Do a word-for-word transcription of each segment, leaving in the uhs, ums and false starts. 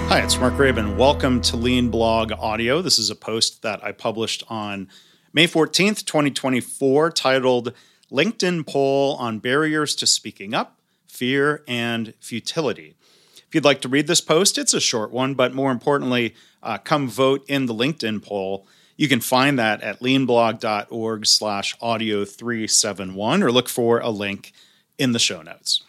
Hi, it's Mark Graban. Welcome to Lean Blog Audio. This is a post that I published on May fourteenth, twenty twenty-four, titled LinkedIn Poll on Barriers to Speaking Up, Fear, and Futility. If you'd like to read this post, it's a short one, but more importantly, uh, come vote in the LinkedIn poll. You can find that at leanblog.org slash audio 371 or look for a link in the show notes.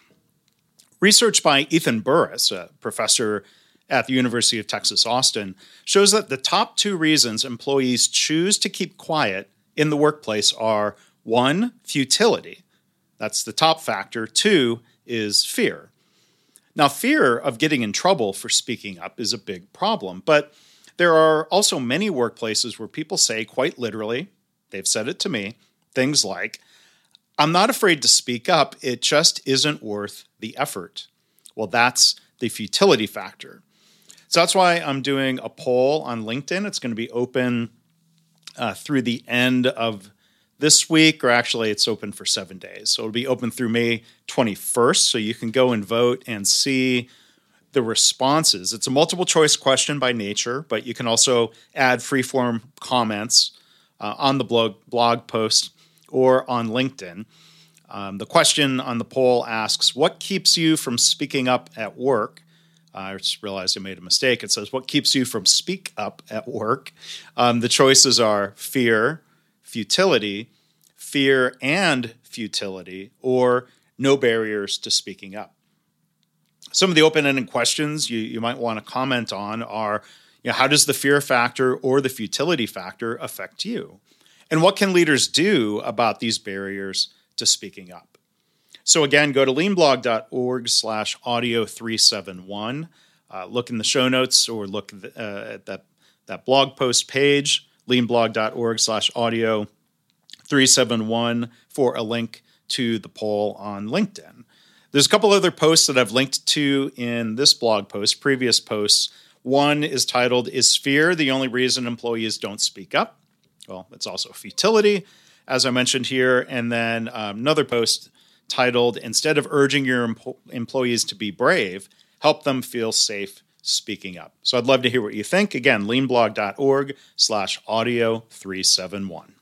Research by Ethan Burris, a professor at the University of Texas, Austin, shows that the top two reasons employees choose to keep quiet in the workplace are, one, futility. That's the top factor. Two is fear. Now, fear of getting in trouble for speaking up is a big problem, but there are also many workplaces where people say quite literally, they've said it to me, things like, I'm not afraid to speak up, it just isn't worth the effort. Well, that's the futility factor. So that's why I'm doing a poll on LinkedIn. It's going to be open uh, through the end of this week, or actually it's open for seven days. So it'll be open through May twenty-first, so you can go and vote and see the responses. It's a multiple choice question by nature, but you can also add freeform comments uh, on the blog, blog post or on LinkedIn. Um, the question on the poll asks, what keeps you from speaking up at work? Uh, I just realized I made a mistake. It says, what keeps you from speak up at work? Um, the choices are fear, futility, fear and futility, or no barriers to speaking up. Some of the open-ended questions you, you might want to comment on are, you know, how does the fear factor or the futility factor affect you? And what can leaders do about these barriers to speaking up? So again, go to leanblog.org slash audio 371. Uh, look in the show notes or look uh, at that, that blog post page, leanblog.org slash audio 371 for a link to the poll on LinkedIn. There's a couple other posts that I've linked to in this blog post, previous posts. One is titled, Is Fear the Only Reason Employees Don't Speak Up? Well, it's also futility, as I mentioned here. And then um, another post titled, Instead of urging your em- employees to be brave, help them feel safe speaking up. So I'd love to hear what you think. Again, leanblog.org slash audio 371.